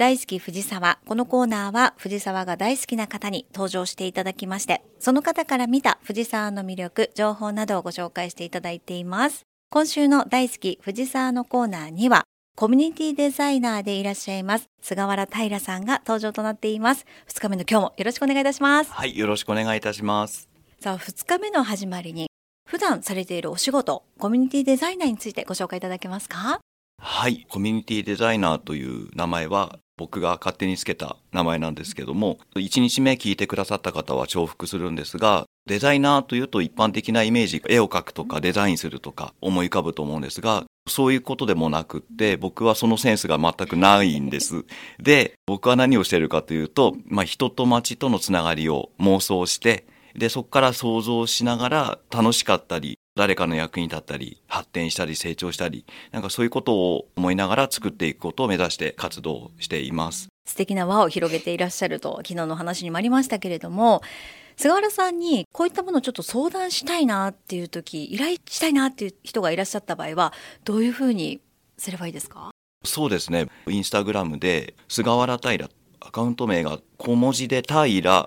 大好き藤沢。このコーナーは藤沢が大好きな方に登場していただきまして、その方から見た藤沢の魅力、情報などをご紹介していただいています。今週の大好き藤沢のコーナーには、コミュニティデザイナーでいらっしゃいます菅原平さんが登場となっています。2日目の今日もよろしくお願いいたします。 はい、よろしくお願いいたします。 さあ、2日目の始まりに、普段されているお仕事、コミュニティデザイナーについてご紹介いただけますか？ はい、コミュニティデザイナーという名前は僕が勝手につけた名前なんですけども、1日目聞いてくださった方は重複するんですが、デザイナーというと一般的なイメージ、絵を描くとかデザインするとか思い浮かぶと思うんですが、そういうことでもなくって、僕はそのセンスが全くないんです。で、僕は何をしているかというと、人と街とのつながりを妄想して、で、そこから想像しながら楽しかったり、誰かの役に立ったり、発展したり、成長したり、そういうことを思いながら作っていくことを目指して活動しています。 素敵な輪を広げていらっしゃると、昨日の話にもありましたけれども、菅原さんにこういったものをちょっと相談したいなっていう時、依頼したいなっていう人がいらっしゃった場合は、どういうふうにすればいいですか？ そうですね。インスタグラムで菅原平、アカウント名が小文字で平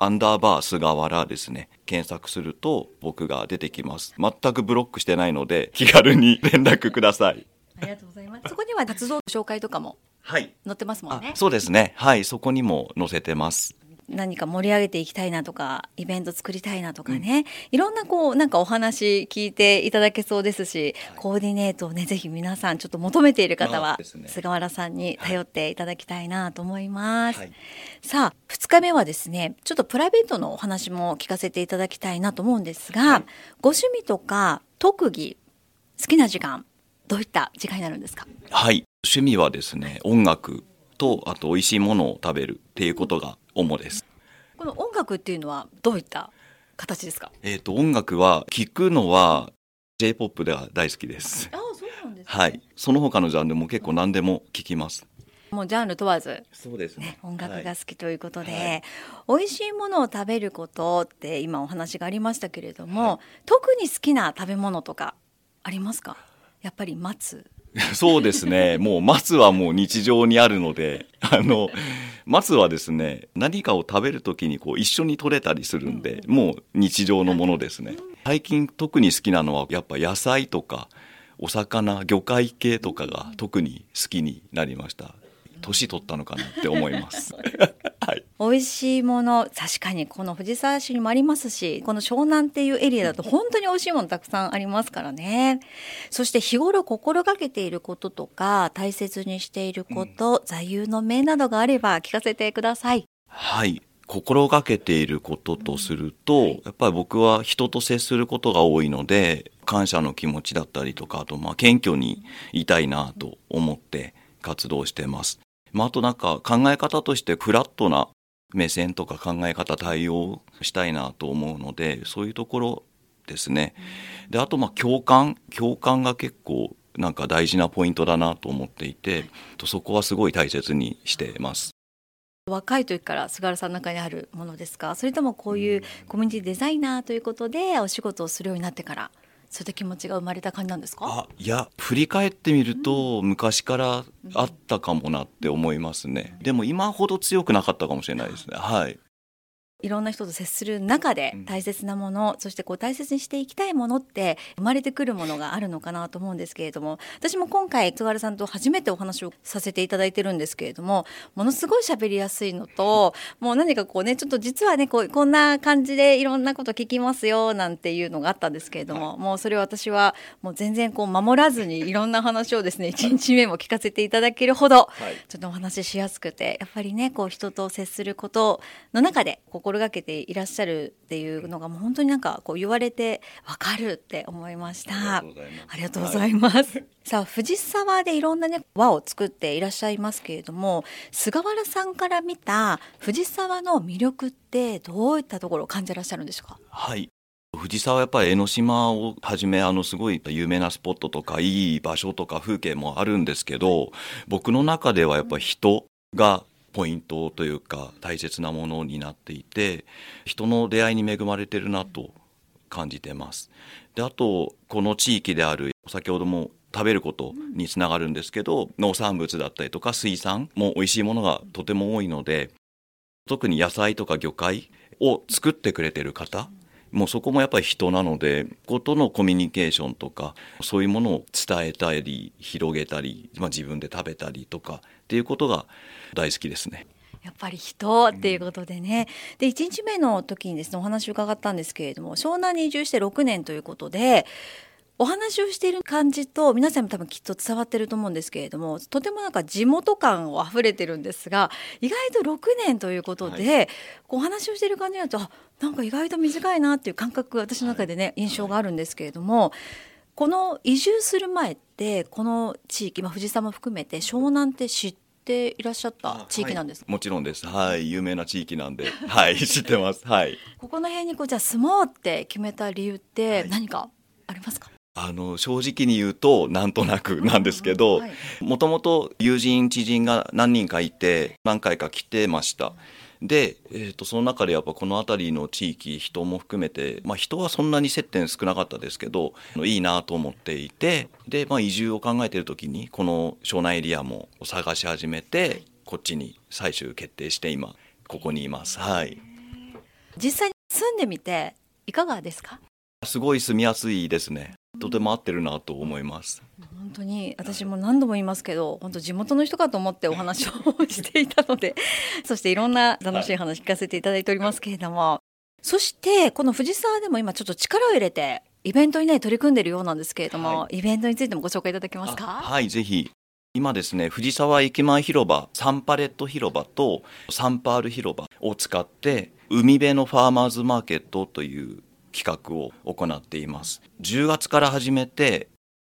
_菅原ですね。検索すると僕が出てきます。全くブロックしてないので気軽に連絡ください。 ありがとうございます。そこには活動紹介とかも載ってますもんね。 そうですね。はい、そこにも載せてます。 何か盛り上げていきたいなとか、イベント作りたいなとかね、いろんなお話聞いていただけそうですし、コーディネートをね、ぜひ皆さんちょっと求めている方は、菅原さんに頼っていただきたいなと思います。さあ、2日目はですね、ちょっとプライベートのお話も聞かせていただきたいなと思うんですが、ご趣味とか特技、好きな時間、どういった時間になるんですか？ はい、趣味はですね、音楽と、あと美味しいものを食べるっていうことが主です。 この音楽っていうのはどういった形ですか？ 音楽は聴くのは J-POP では大好きです。 そうなんですね。 はい、その他のジャンルも結構何でも聴きます。 もうジャンル問わず、 そうですね、 音楽が好きということで、美味しいものを食べることって今お話がありましたけれども、特に好きな食べ物とかありますか？やっぱり松そうですね。もう松はもう日常にあるので、松はですね、何かを食べるときに一緒に取れたりするんで、もう日常のものですね。最近特に好きなのはやっぱ野菜とかお魚、魚介系とかが特に好きになりました。年取ったのかなって思います。はい、 美味しいもの、確かにこの藤沢市にもありますし、この湘南っていうエリアだと本当に美味しいものたくさんありますからね。そして日頃心がけていることとか、大切にしていること、座右の銘などがあれば聞かせてください。 はい、心がけていることとすると、やっぱり僕は人と接することが多いので、感謝の気持ちだったりとか、あと謙虚にいたいなと思って活動してます。あと考え方としてフラットな目線とか考え方対応したいなと思うので、そういうところですね。で、あと共感が結構大事なポイントだなと思っていて、そこはすごい大切にしています。 若い時から菅原さんの中にあるものですか？それともこういうコミュニティデザイナーということでお仕事をするようになってからそういった気持ちが生まれた感じなんですか？ いや、振り返ってみると、昔からあったかもなって思いますね。でも今ほど強くなかったかもしれないですね。はい。 いろんな人と接する中で大切なもの、そして大切にしていきたいものって生まれてくるものがあるのかなと思うんですけれども、私も今回菅原さんと初めてお話をさせていただいてるんですけれども、ものすごい喋りやすいのと、もう何かちょっと実はねこんな感じでいろんなこと聞きますよなんていうのがあったんですけれども、もうそれを私はもう全然守らずにいろんな話をですね1日目も聞かせていただけるほど、ちょっとお話ししやすくて、やっぱりね人と接することの中で心がけていらっしゃるっていうのがもう本当に言われて分かるって思いました。ありがとうございます。さあ、藤沢でいろんな輪を作っていらっしゃいますけれども、菅原さんから見た藤沢の魅力ってどういったところを感じらっしゃるんでしょうか？ はい。藤沢はやっぱり江ノ島をはじめすごい有名なスポットとかいい場所とか風景もあるんですけど、僕の中ではやっぱり人がポイントというか大切なものになっていて、人の出会いに恵まれてるなと感じてます。で、あとこの地域である先ほども食べることにつながるんですけど、農産物だったりとか水産も美味しいものがとても多いので、特に野菜とか魚介を作ってくれてる方、もうそこもやっぱり人なので、ことのコミュニケーションとかそういうものを伝えたり広げたり、自分で食べたりとかっていうことが大好きですね。 やっぱり人っていうことでね、で1日目の時にですねお話を伺ったんですけれども、湘南に移住して6年ということで、お話をしている感じと皆さんも多分きっと伝わってると思うんですけれども、とてもなんか地元感をあふれてるんですが、意外と6年ということで、お話をしている感じだとなんか意外と短いなっていう感覚、私の中でね、印象があるんですけれども、この移住する前ってこの地域、藤沢も含めて湘南って知っていらっしゃった地域なんですか？ もちろんです。有名な地域なんで、知ってます。 ここの辺にじゃあ住もうって決めた理由って何かありますか？ 正直に言うとなんとなくなんですけど、もともと友人知人が何人かいて何回か来てました。で、その中でやっぱこの辺りの地域、人も含めて、人はそんなに接点少なかったですけどいいなと思っていて、で、移住を考えている時にこの湘南エリアも探し始めて、こっちに最終決定して今ここにいます。 実際に住んでみていかがですか？ すごい住みやすいですね。とても合ってるなと思います。 本当に私も何度も言いますけど、本当地元の人かと思ってお話をしていたのでそしていろんな楽しい話聞かせていただいておりますけれども、そしてこの藤沢でも今ちょっと力を入れてイベントにね取り組んでいるようなんですけれども、イベントについてもご紹介いただけますか？ ぜひ。今ですね、藤沢駅前広場、サンパレット広場とサンパール広場を使って海辺のファーマーズマーケットという企画を行っています。10月から始めて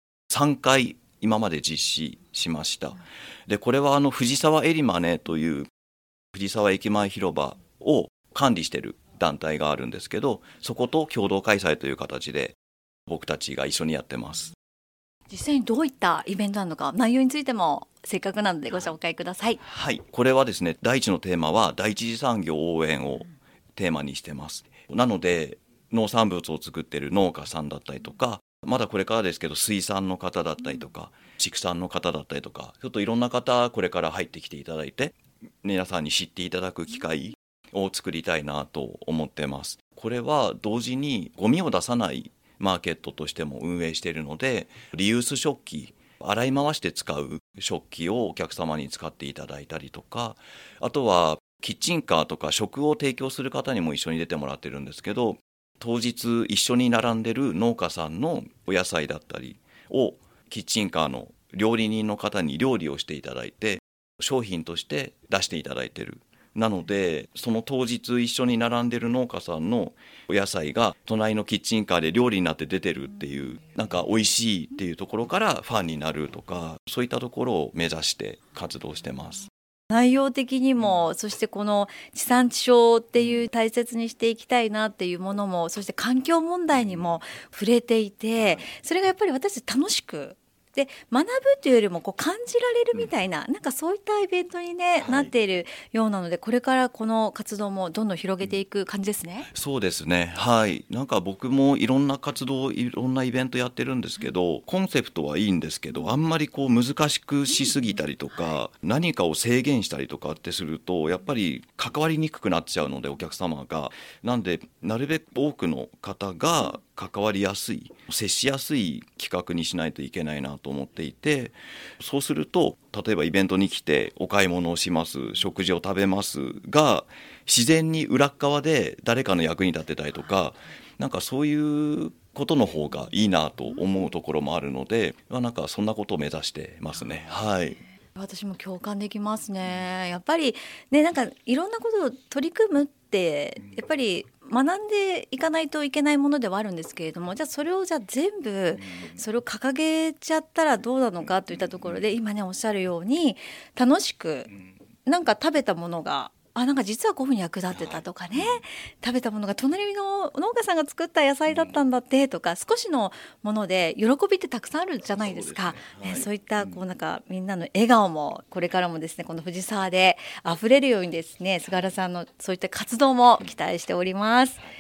3回今まで実施しました。で、これは藤沢エリマネという藤沢駅前広場を管理している団体があるんですけど、そこと共同開催という形で僕たちが一緒にやってます。 実際にどういったイベントなのか、内容についてもせっかくなのでご紹介ください。 これはですね、第一のテーマは第一次産業応援をテーマにしてます。なので農産物を作っている農家さんだったりとか、まだこれからですけど水産の方だったりとか畜産の方だったりとか、ちょっといろんな方これから入ってきていただいて、皆さんに知っていただく機会を作りたいなと思ってます。これは同時にゴミを出さないマーケットとしても運営しているので、リユース食器、洗い回して使う食器をお客様に使っていただいたりとか、あとはキッチンカーとか食を提供する方にも一緒に出てもらってるんですけど、当日一緒に並んでる農家さんのお野菜だったりをキッチンカーの料理人の方に料理をしていただいて商品として出していただいてる。なのでその当日一緒に並んでる農家さんのお野菜が隣のキッチンカーで料理になって出てるっていう、なんか美味しいっていうところからファンになるとか、そういったところを目指して活動してます。 内容的にも、そしてこの地産地消っていう大切にしていきたいなっていうものも、そして環境問題にも触れていて、それがやっぱり私たち楽しくで学ぶというよりも感じられるみたいな、なんかそういったイベントに、なっているようなので、これからこの活動もどんどん広げていく感じですね。 そうですね。なんか僕もいろんな活動、いろんなイベントやってるんですけど、コンセプトはいいんですけど、あんまり難しくしすぎたりとか、何かを制限したりとかってするとやっぱり関わりにくくなっちゃうので、お客様がなんでなるべく多くの方が関わりやすい、接しやすい企画にしないといけないなと思っていて、そうすると例えばイベントに来てお買い物をします、食事を食べますが、自然に裏側で誰かの役に立てたりとか、なんかそういうことの方がいいなと思うところもあるので、なんかそんなことを目指してますね。 私も共感できますね。やっぱりね、なんかいろんなことを取り組むってやっぱり学んでいかないといけないものではあるんですけれども、じゃあそれを全部それを掲げちゃったらどうなのかといったところで、今ねおっしゃるように楽しく、なんか食べたものがなんか実はこういうふうに役立ってたとかね、食べたものが隣の農家さんが作った野菜だったんだってとか、少しのもので喜びってたくさんあるじゃないですか。そういったなんかみんなの笑顔もこれからもですね、この藤沢で溢れるようにですね、菅原さんのそういった活動も期待しております。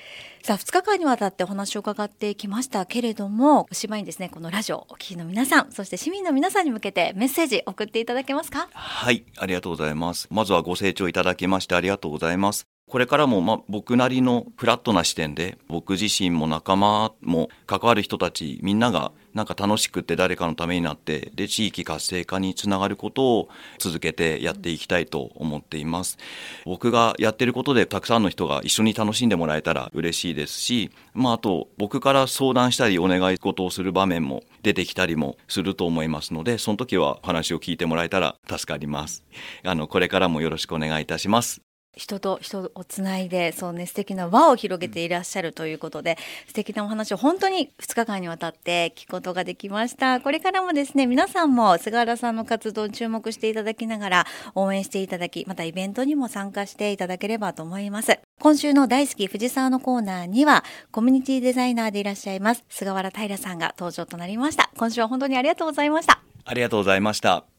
さあ2日間にわたってお話を伺ってきましたけれども、おしまいにですね、このラジオをお聞きの皆さん、そして市民の皆さんに向けてメッセージ送っていただけますか？ はい、ありがとうございます。まずはご清聴いただきましてありがとうございます。これからも僕なりのフラットな視点で、僕自身も仲間も関わる人たちみんながなんか楽しくって誰かのためになって、で地域活性化につながることを続けてやっていきたいと思っています。僕がやってることでたくさんの人が一緒に楽しんでもらえたら嬉しいですし、あと僕から相談したりお願い事をする場面も出てきたりもすると思いますので、その時は話を聞いてもらえたら助かります。これからもよろしくお願いいたします。 人と人をつないで、そうね、素敵な輪を広げていらっしゃるということで、素敵なお話を本当に2日間にわたって聞くことができました。これからもですね、皆さんも菅原さんの活動に注目していただきながら応援していただき、またイベントにも参加していただければと思います。今週の大好き藤沢のコーナーにはコミュニティデザイナーでいらっしゃいます菅原平さんが登場となりました。今週は本当にありがとうございました。 ありがとうございました。